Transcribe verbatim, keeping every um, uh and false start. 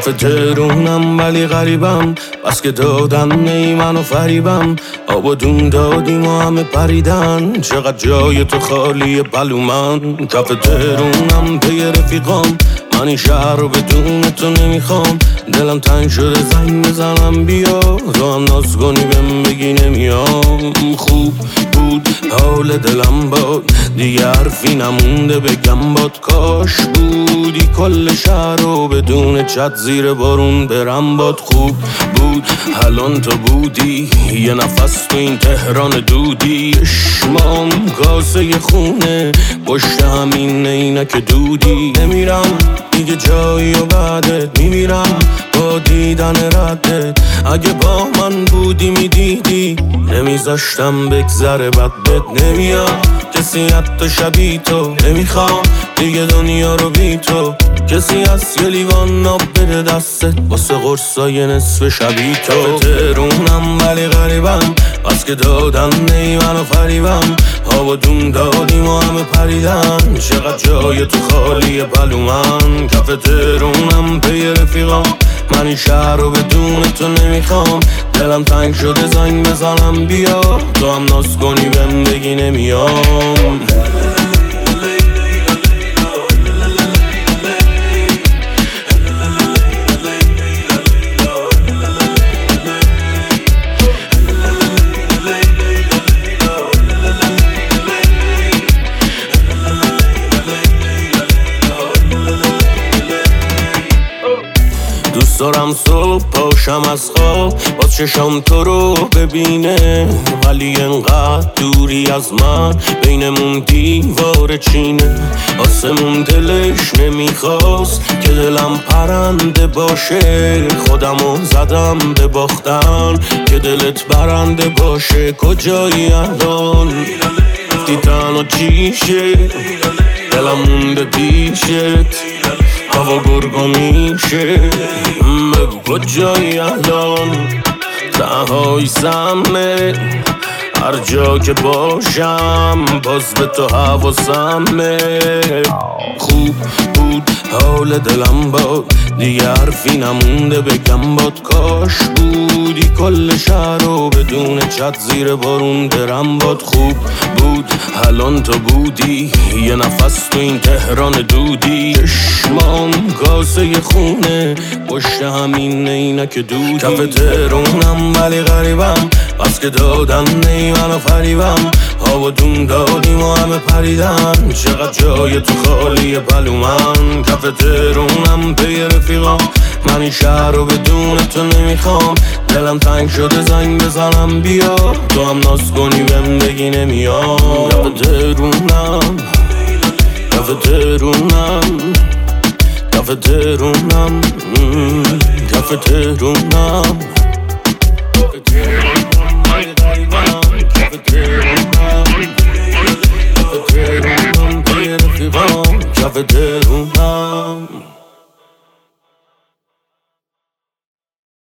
کف تهرونم ولی غریبم، بس که دادن نی منو فریبم. آب و دون دادیم و همه پریدن، چقدر جای تو خالیه بلومن. کف تهرونم پی رفیقام، من این شهر رو بدون تو نمیخوام. دلم تنگ شده زنگ بزنم بیا، تو هم ناز کنی بهم بگی نمیام. خوب بود حال دلم باد، دیگه حرفی نمونده بگم باد. کاش بودی کل شهر رو بدون چت زیر بارون برم باد. خوب بود الان تو بودی، یه نفس تو این تهران دودی. اشمام کاسه خونه پشت همین عینک دودی. نمیرم دیگه جایی و بعدت میمیرم با دیدن ردت. اگه با من بودی میدیدی نمیذاشتم بگذره بد بد. نمیاد کسی حتی شبیه تو، نمیخوام دیگه دنیا رو بی تو. کسی هست یه لیوان آب بده دستت واسه قرصای نصف شبیه تو. تهرونم ولی غریبم، بس که دادن نی منو فریبم. آب و دون دادیم و همه پریدن، چقدر جای تو خالیه بلومن. کف تهرونم پی رفیقام، من این شهر رو بدون تو نمیخوام. دلم تنگ شده زنگ بزنم بیا، تو هم ناز کنی بهم بگی نمیام. دوست دارم صبح پاشم از خواب با چشام تو رو ببینه، ولی انقدر دوری از من بینمون دیوار چینه. آسمون دلش نمیخواست که دلم پرنده باشه، خودمو زدم به باختن که دلت برنده باشه. کجایی الان گفتی تنها چیشه، دلم مونده پیشت هوا گرگو میشه. بگو کجایی الان تنهایی سمه، هر جا که باشم باز به تو حواسمه. خوب بود حال دلم باد، دیگه حرفی نمونده بگم باد. کاش بودی کل شهر رو بدون چت زیر بارون برم باد. خوب بود الان تو بودی، یه نفس تو این تهران دودی. چشمام کاسه خونه پشت همین عینک دودی. کف تهرونم ولی غریبم، بس که دادن نی منو فریبم. آب و دون دادیم و همه پریدن، چقدر جای تو خالیه بلومن. کف تهرونم پی رفیقام، من این شهر رو بدون تو نمیخوام. دلم تنگ شده زنگ بزنم بیا، تو هم ناز کنی بهم بگی نمیام. کف تهرونم کف تهرونم کف تهرونم کف تهرونم